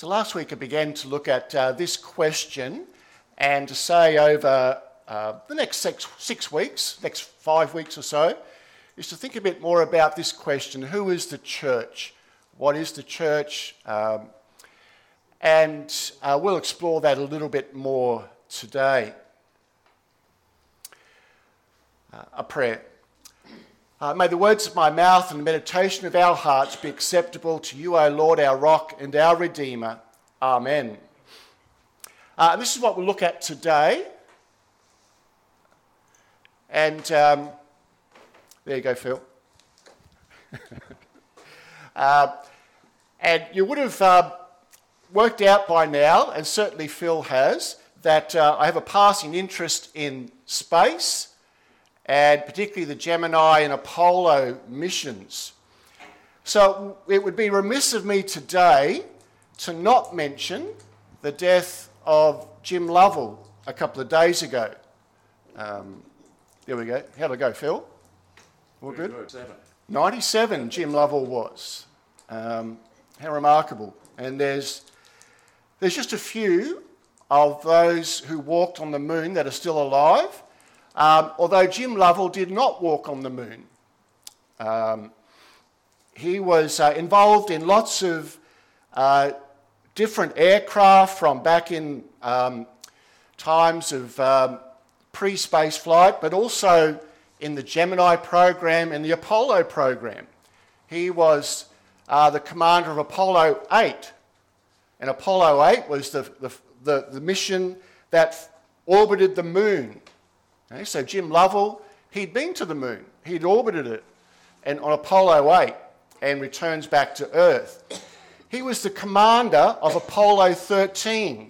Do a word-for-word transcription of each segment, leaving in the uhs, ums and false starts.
So last week I began to look at uh, this question and to say over uh, the next six, six weeks, next five weeks or so, is to think a bit more about this question: who is the church? What is the church? Um, and uh, we'll explore that a little bit more today. Uh, a prayer. Uh, may the words of my mouth and the meditation of our hearts be acceptable to you, O Lord, our rock and our redeemer. Amen. Uh, this is what we'll look at today. And um, there you go, Phil. uh, and you would have uh, worked out by now, and certainly Phil has, that uh, I have a passing interest in space, and particularly the Gemini and Apollo missions. So it would be remiss of me today to not mention the death of Jim Lovell a couple of days ago. Um, there we go. How'd it go, Phil? All good? good. Seven. ninety-seven Jim Lovell was. Um, how remarkable. And there's there's just a few of those who walked on the moon that are still alive. Um, although Jim Lovell did not walk on the moon. Um, he was uh, involved in lots of uh, different aircraft from back in um, times of um, pre-space flight, but also in the Gemini program and the Apollo program. He was uh, the commander of Apollo eight. And Apollo eight was the, the, the, the mission that orbited the moon. Okay, so Jim Lovell, he'd been to the moon, he'd orbited it, and on Apollo eight, and returns back to Earth. He was the commander of Apollo thirteen.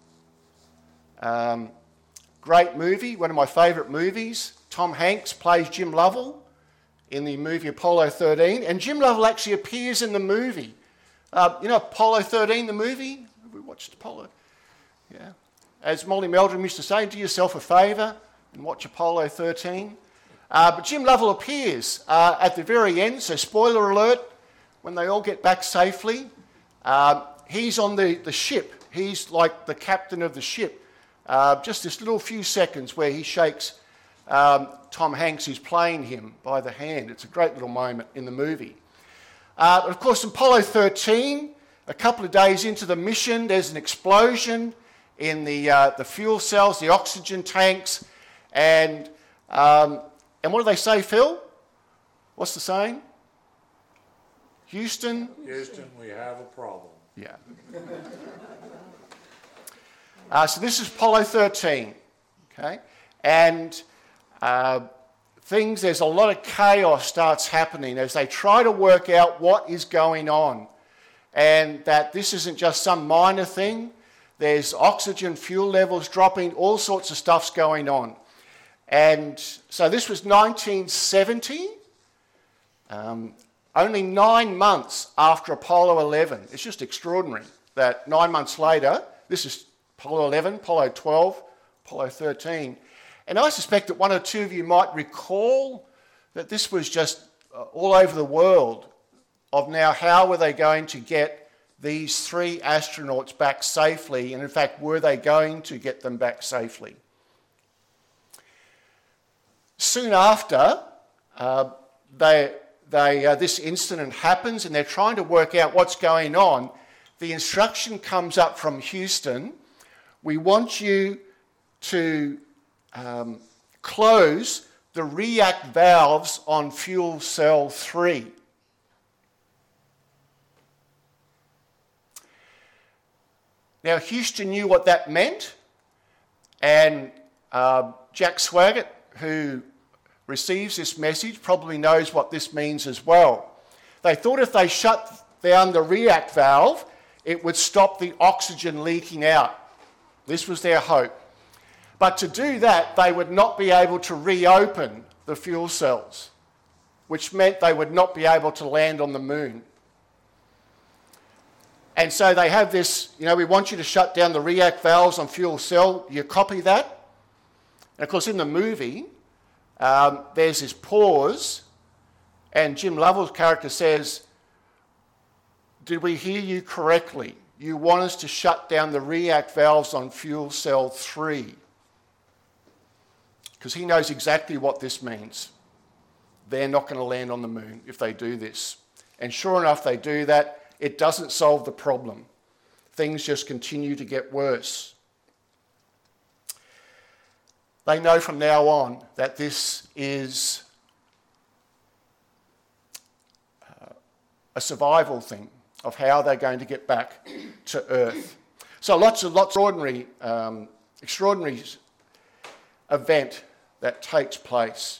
Um, great movie, one of my favourite movies. Tom Hanks plays Jim Lovell in the movie Apollo thirteen, and Jim Lovell actually appears in the movie. Uh, you know Apollo thirteen, the movie? We watched Apollo. Yeah. As Molly Meldrum used to say, do yourself a favour and watch Apollo thirteen. Uh, but Jim Lovell appears uh, at the very end, so spoiler alert, when they all get back safely, uh, he's on the, the ship. He's like the captain of the ship. Uh, just this little few seconds where he shakes um, Tom Hanks, who's playing him, by the hand. It's a great little moment in the movie. Uh, of course, Apollo thirteen, a couple of days into the mission, there's an explosion in the, uh, the fuel cells, the oxygen tanks. And um, and what do they say, Phil? What's the saying? Houston? Houston, we have a problem. Yeah. uh, so this is Apollo thirteen, okay? And uh, things, there's a lot of chaos starts happening as they try to work out what is going on. And that this isn't just some minor thing. There's oxygen fuel levels dropping, all sorts of stuff's going on. And so this was nineteen seventy, um, only nine months after Apollo eleven. It's just extraordinary that nine months later, this is Apollo eleven, Apollo twelve, Apollo thirteen. And I suspect that one or two of you might recall that this was just uh, all over the world of now how were they going to get these three astronauts back safely, and in fact, were they going to get them back safely? Soon after, uh, they, they, uh, this incident happens and they're trying to work out what's going on. The instruction comes up from Houston: we want you to um, close the react valves on fuel cell three. Now, Houston knew what that meant, and uh, Jack Swigert, who receives this message, probably knows what this means as well. They thought if they shut down the react valve, it would stop the oxygen leaking out. This was their hope. But to do that, they would not be able to reopen the fuel cells, which meant they would not be able to land on the moon. And so they have this, you know, we want you to shut down the react valves on fuel cell. You copy that? And of course, in the movie, um, there's this pause, and Jim Lovell's character says, "Did we hear you correctly? you want us to shut down the react valves on fuel cell three. Because he knows exactly what this means. They're not going to land on the moon if they do this. And sure enough, they do that. It doesn't solve the problem. Things just continue to get worse. They know from now on that this is uh, a survival thing of how they're going to get back to Earth. So lots of lots of extraordinary, um, extraordinary event that takes place.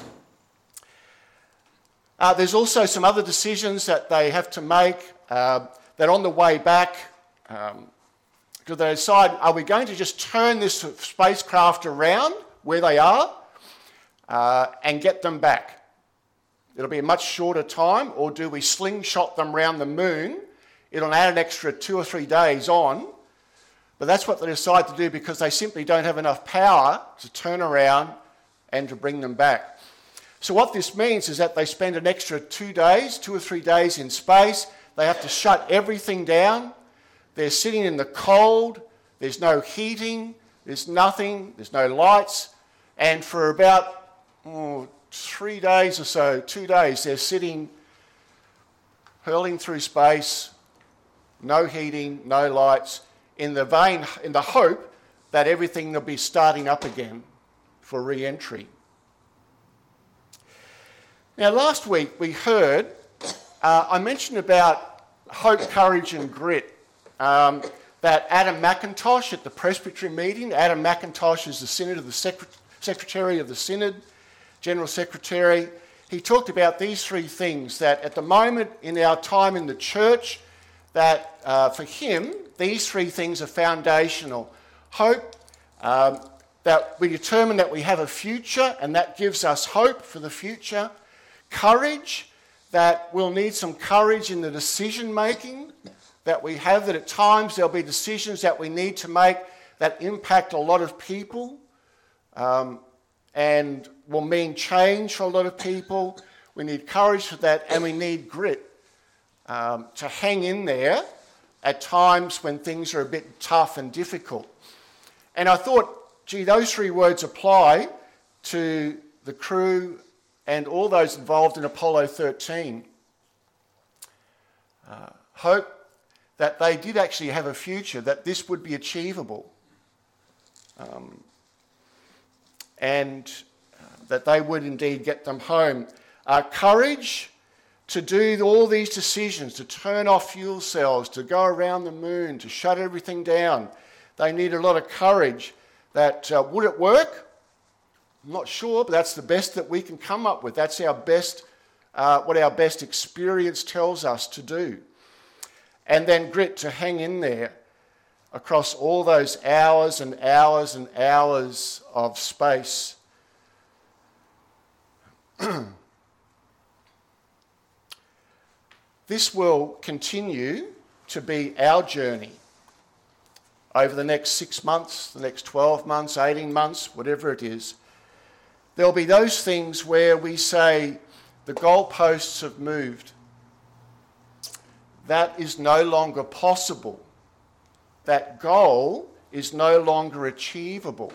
Uh, there's also some other decisions that they have to make uh, that on the way back, um, do they decide, are we going to just turn this spacecraft around where they are uh, and get them back? It'll be a much shorter time, or do we slingshot them around the moon? It'll add an extra two or three days on, but that's what they decide to do because they simply don't have enough power to turn around and to bring them back. So what this means is that they spend an extra two days, two or three days in space. They have to shut everything down. They're sitting in the cold. There's no heating. There's nothing. There's no lights. And for about oh, three days or so, two days, they're sitting, hurling through space, no heating, no lights, in the vain, in the hope that everything will be starting up again for re-entry. Now, last week we heard, uh, I mentioned about hope, courage and grit, um, that Adam McIntosh at the Presbytery meeting, Adam McIntosh is the Synod of the Secret- Secretary of the Synod, General Secretary, he talked about these three things that at the moment in our time in the church, that uh, for him, these three things are foundational. Hope, um, that we determine that we have a future and that gives us hope for the future. Courage, that we'll need some courage in the decision making that we have, that at times there'll be decisions that we need to make that impact a lot of people um, and will mean change for a lot of people. We need courage for that, and we need grit um, to hang in there at times when things are a bit tough and difficult. And I thought, gee, those three words apply to the crew and all those involved in Apollo thirteen. Uh, hope that they did actually have a future, that this would be achievable, um, and uh, that they would indeed get them home. Uh, courage to do all these decisions, to turn off fuel cells, to go around the moon, to shut everything down. They need a lot of courage. That uh, would it work? I'm not sure, but that's the best that we can come up with. That's our best, uh, what our best experience tells us to do. And then grit, to hang in there across all those hours and hours and hours of space. This will continue to be our journey over the next six months, the next twelve months, eighteen months, whatever it is. There'll be those things where we say the goalposts have moved. That is no longer possible. That goal is no longer achievable.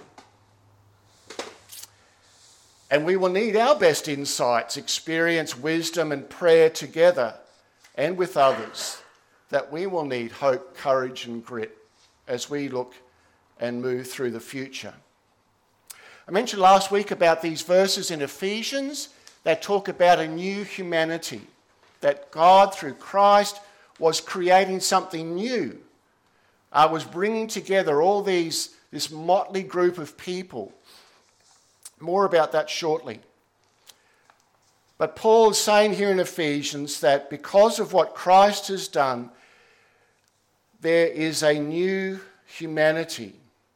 And we will need our best insights, experience, wisdom and prayer together and with others, that we will need hope, courage and grit as we look and move through the future. I mentioned last week about these verses in Ephesians that talk about a new humanity, that God through Christ was creating something new, uh, was bringing together all these, this motley group of people. More about that shortly. But Paul is saying here in Ephesians that because of what Christ has done, there is a new humanity.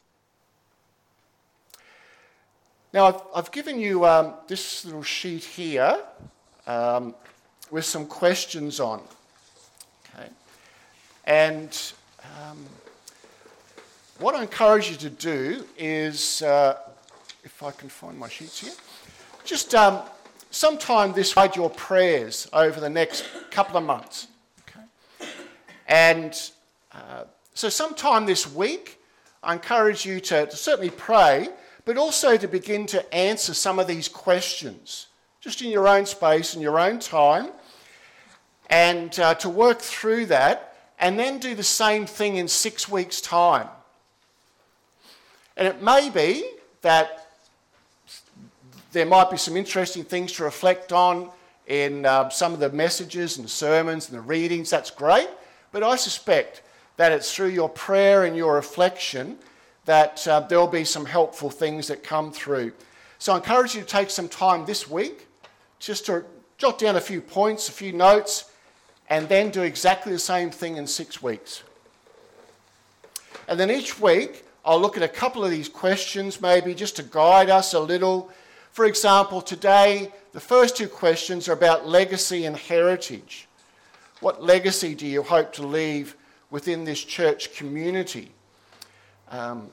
Now, I've, I've given you um, this little sheet here um, with some questions on. Okay. And um, what I encourage you to do is, uh, if I can find my sheets here, just um, sometime this week, your prayers over the next couple of months. Okay. And Uh, so sometime this week, I encourage you to, to certainly pray, but also to begin to answer some of these questions, just in your own space and your own time, and uh, to work through that, and then do the same thing in six weeks' time. And it may be that there might be some interesting things to reflect on in uh, some of the messages and the sermons and the readings. That's great. But I suspect that it's through your prayer and your reflection that uh, there will be some helpful things that come through. So I encourage you to take some time this week just to jot down a few points, a few notes, and then do exactly the same thing in six weeks. And then each week, I'll look at a couple of these questions maybe just to guide us a little. For example, today, the first two questions are about legacy and heritage. What legacy do you hope to leave within this church community? Um,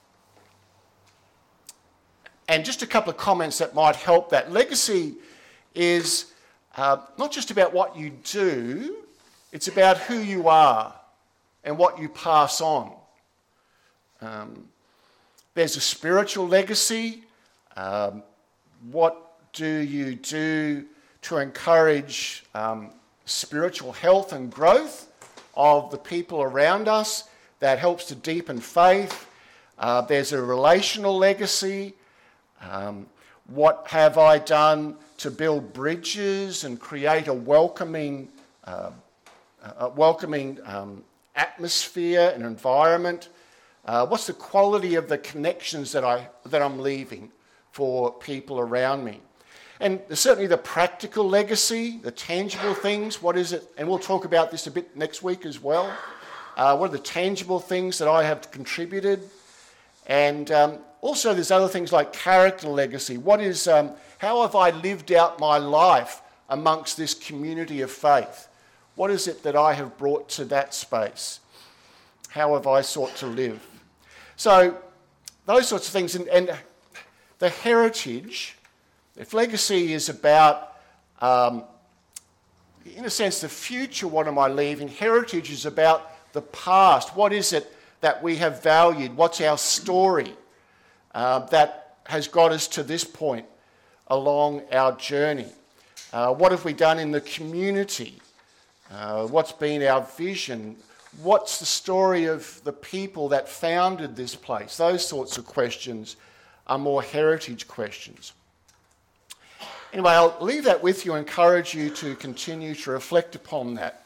and just a couple of comments that might help that. Legacy is uh, not just about what you do, it's about who you are and what you pass on. Um, there's a spiritual legacy. Um, what do you do to encourage um, spiritual health and growth of the people around us that helps to deepen faith? Uh, there's a relational legacy. Um, what have I done to build bridges and create a welcoming, uh, a welcoming um, atmosphere and environment? Uh, what's the quality of the connections that, I, that I'm leaving for people around me? And there's certainly the practical legacy, the tangible things. What is it? And we'll talk about this a bit next week as well. Uh, what are the tangible things that I have contributed? And um, also there's other things like character legacy. What is, um, how have I lived out my life amongst this community of faith? What is it that I have brought to that space? How have I sought to live? So those sorts of things. And, and the heritage, if legacy is about, um, in a sense, the future, what am I leaving? Heritage is about the past. What is it that we have valued? What's our story uh, that has got us to this point along our journey? Uh, what have we done in the community? Uh, what's been our vision? What's the story of the people that founded this place? Those sorts of questions are more heritage questions. Anyway, I'll leave that with you and encourage you to continue to reflect upon that.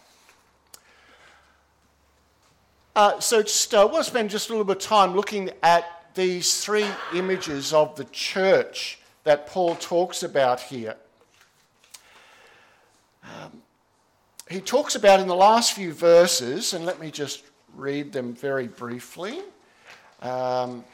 Uh, so just, uh, I want to spend just a little bit of time looking at these three images of the church that Paul talks about here. Um, he talks about in the last few verses, and let me just read them very briefly. Um,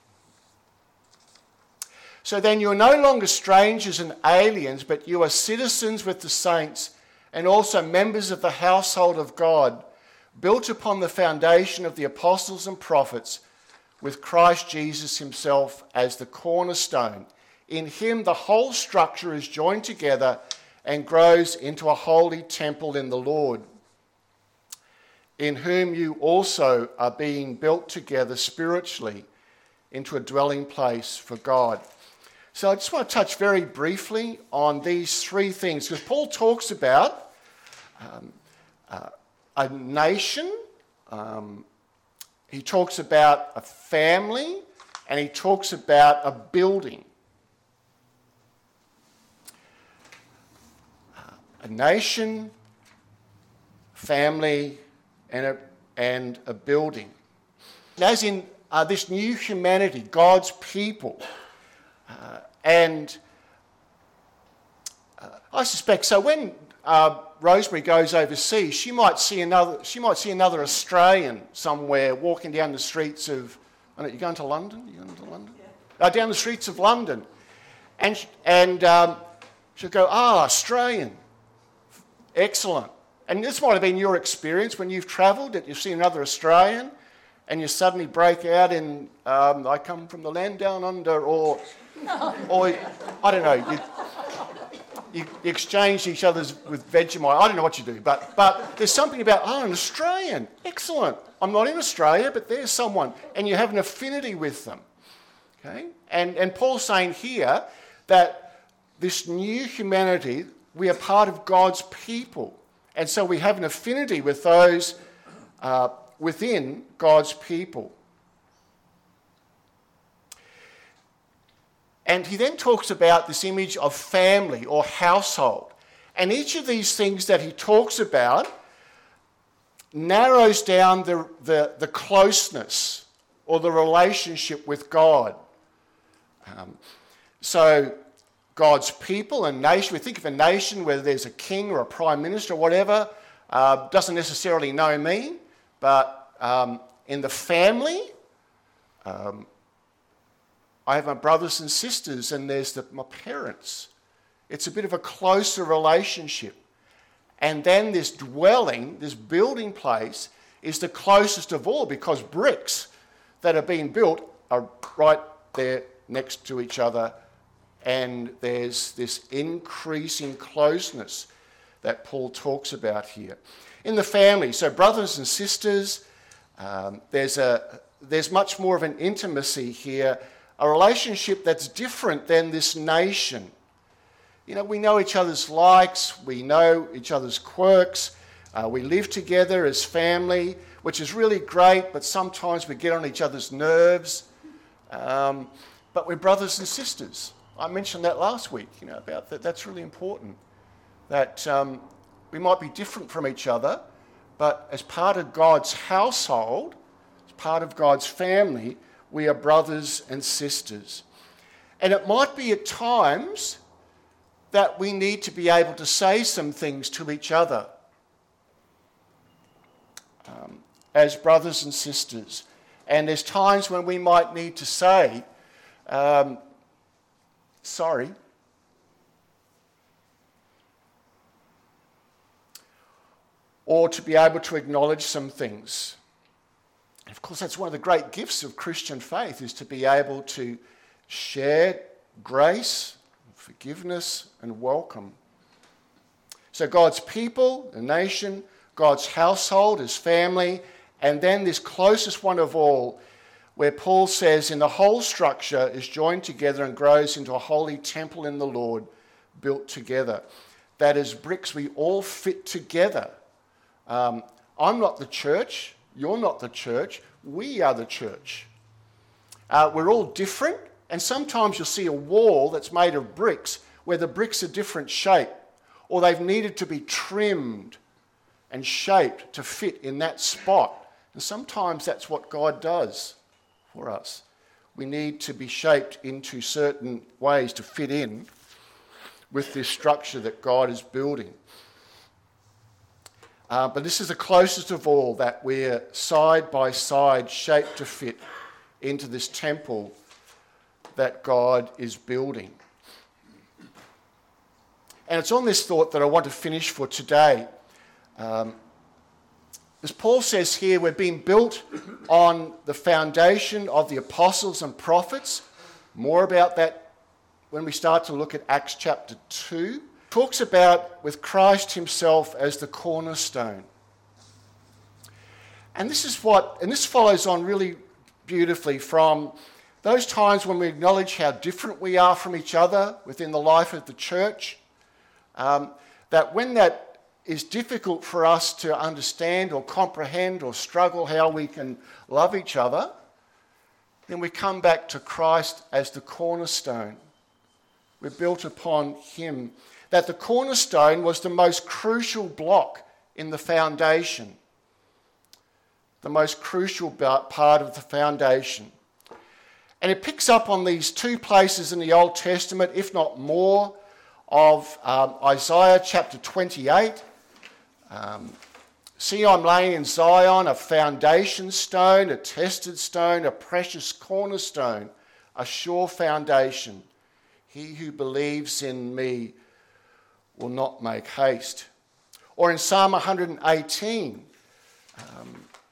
so then you are no longer strangers and aliens, but you are citizens with the saints and also members of the household of God, built upon the foundation of the apostles and prophets, with Christ Jesus himself as the cornerstone. In him the whole structure is joined together and grows into a holy temple in the Lord, in whom you also are being built together spiritually into a dwelling place for God. So I just want to touch very briefly on these three things, because Paul talks about um, uh, a nation, um, he talks about a family, and he talks about a building. Uh, a nation, family, and a, and a building. As in uh, this new humanity, God's people. Uh, and uh, I suspect, so when uh, Rosemary goes overseas, she might see another. She might see another Australian somewhere walking down the streets of. I don't know, you going to London? You going to London? Yeah. Uh, down the streets of London, and and um, she'll go, ah, Australian, excellent. And this might have been your experience when you've travelled, that you've seen another Australian, and you suddenly break out in, um, I come from the land down under, or, or I don't know. You, you exchange each other's with Vegemite. I don't know what you do, but but there's something about, oh, an Australian. Excellent. I'm not in Australia, but there's someone. And you have an affinity with them. Okay? And, and Paul's saying here that this new humanity, we are part of God's people. And so we have an affinity with those uh, within God's people. And he then talks about this image of family or household. And each of these things that he talks about narrows down the, the, the closeness or the relationship with God. Um, so God's people and nation, we think of a nation whether there's a king or a prime minister or whatever, uh, doesn't necessarily know me, but um, in the family, um, I have my brothers and sisters, and there's the, my parents. It's a bit of a closer relationship. And then this dwelling, this building place, is the closest of all because bricks that are being built are right there next to each other, and there's this increasing closeness that Paul talks about here. In the family, so brothers and sisters, um, there's, a, there's much more of an intimacy here, a relationship that's different than this nation. You know, we know each other's likes, we know each other's quirks, uh, we live together as family, which is really great, but sometimes we get on each other's nerves. Um, but we're brothers and sisters. I mentioned that last week, you know, about that. That's really important. That um, we might be different from each other, but as part of God's household, as part of God's family, we are brothers and sisters. And it might be at times that we need to be able to say some things to each other um, as brothers and sisters. And there's times when we might need to say, um, sorry, or to be able to acknowledge some things. And of course, that's one of the great gifts of Christian faith, is to be able to share grace, forgiveness, and welcome. So God's people, the nation, God's household, his family, and then this closest one of all, where Paul says, in the whole structure is joined together and grows into a holy temple in the Lord, built together. That is bricks, we all fit together. Um, I'm not the church, you're not the church, we are the church. Uh, we're all different, and sometimes you'll see a wall that's made of bricks where the bricks are different shape, or they've needed to be trimmed and shaped to fit in that spot. And sometimes that's what God does for us. We need to be shaped into certain ways to fit in with this structure that God is building. Uh, but this is the closest of all, that we're side by side, shaped to fit into this temple that God is building. And it's on this thought that I want to finish for today. Um, as Paul says here, we're being built on the foundation of the apostles and prophets. More about that when we start to look at Acts chapter two. Talks about with Christ himself as the cornerstone. And this is what, and this follows on really beautifully from those times when we acknowledge how different we are from each other within the life of the church. Um, that when that is difficult for us to understand or comprehend or struggle how we can love each other, then we come back to Christ as the cornerstone. We're built upon him. That the cornerstone was the most crucial block in the foundation. The most crucial part of the foundation. And it picks up on these two places in the Old Testament, if not more, of um, Isaiah chapter twenty-eight. Um, See, I'm laying in Zion a foundation stone, a tested stone, a precious cornerstone, a sure foundation. He who believes in me will not make haste. Or in Psalm one eighteen, um,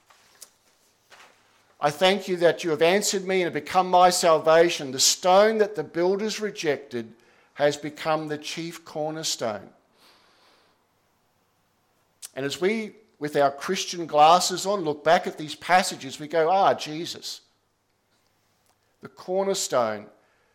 I thank you that you have answered me and have become my salvation. The stone that the builders rejected has become the chief cornerstone. And as we, with our Christian glasses on, look back at these passages, we go, ah, Jesus, the cornerstone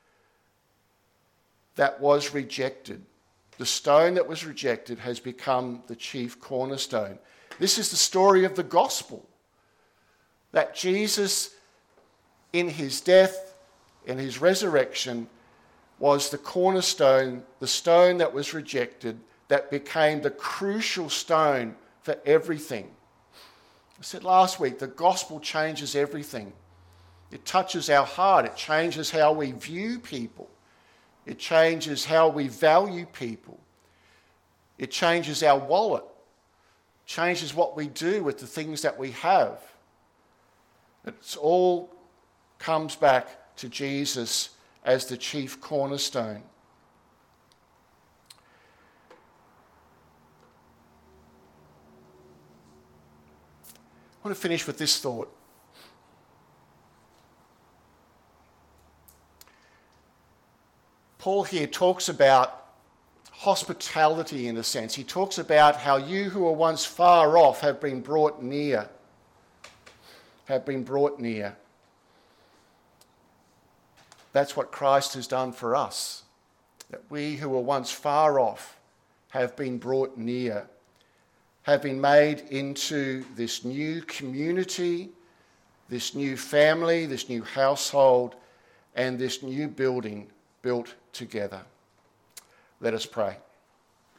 that was rejected. The stone that was rejected has become the chief cornerstone. This is the story of the gospel, that Jesus, in his death, in his resurrection, was the cornerstone, the stone that was rejected, that became the crucial stone for everything. I said last week, the gospel changes everything. It touches our heart. It changes how we view people. It changes how we value people. It changes our wallet. It changes what we do with the things that we have. It all comes back to Jesus as the chief cornerstone. I want to finish with this thought. Paul here talks about hospitality in a sense. He talks about how you who were once far off have been brought near. Have been brought near. That's what Christ has done for us. That we who were once far off have been brought near. Have been made into this new community, this new family, this new household, and this new building built together. Let us pray.